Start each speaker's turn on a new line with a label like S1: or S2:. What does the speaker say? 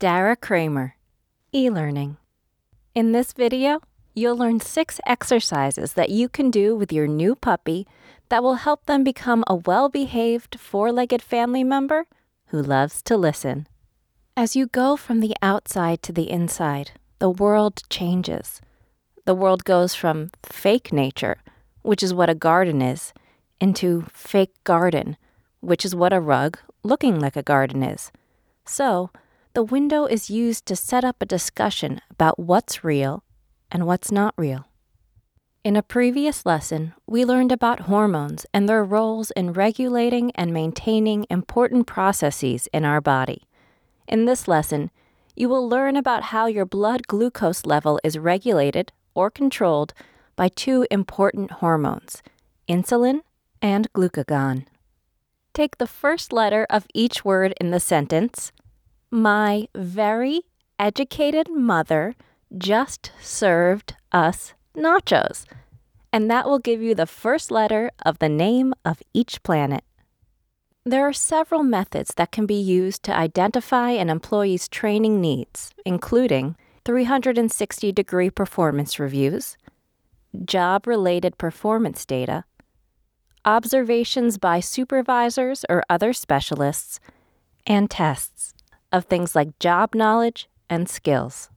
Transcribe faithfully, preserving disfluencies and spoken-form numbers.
S1: Dara Kramer, e-learning. In this video, you'll learn six exercises that you can do with your new puppy that will help them become a well-behaved four-legged family member who loves to listen. As you go from the outside to the inside, the world changes. The world goes from fake nature, which is what a garden is, into fake garden, which is what a rug looking like a garden is. So, the window is used to set up a discussion about what's real and what's not real. In a previous lesson, we learned about hormones and their roles in regulating and maintaining important processes in our body. In this lesson, you will learn about how your blood glucose level is regulated or controlled by two important hormones, insulin and glucagon. Take the first letter of each word in the sentence. My very educated mother just served us nachos. And that will give you the first letter of the name of each planet. There are several methods that can be used to identify an employee's training needs, including three hundred sixty degree performance reviews, job-related performance data, observations by supervisors or other specialists, and tests of things like job knowledge and skills.